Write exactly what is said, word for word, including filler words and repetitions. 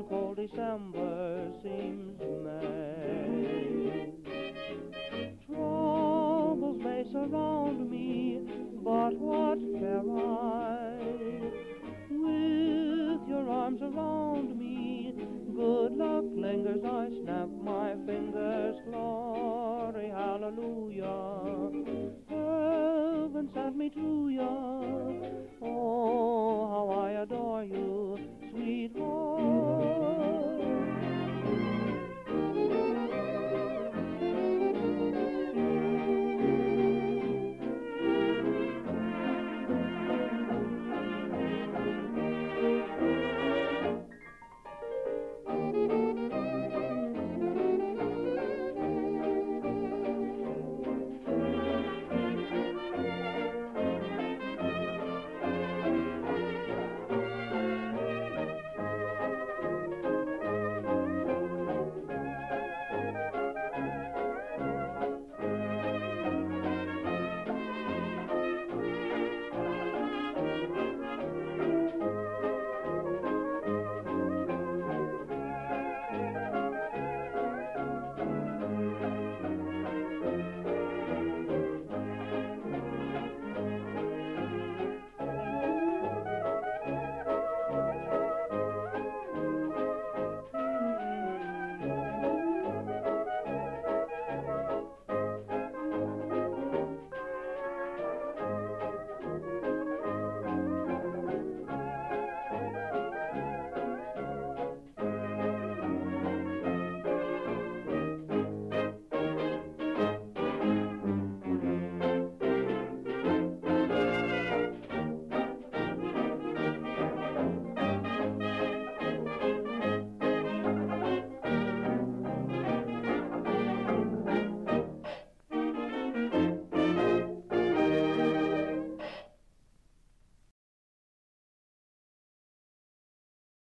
cold December seems May. Troubles may surround me, but what care I? With your arms around me, good luck lingers. I snap my fingers. Glory, hallelujah. Heaven sent me to ya. Oh, how I adore you, sweetheart.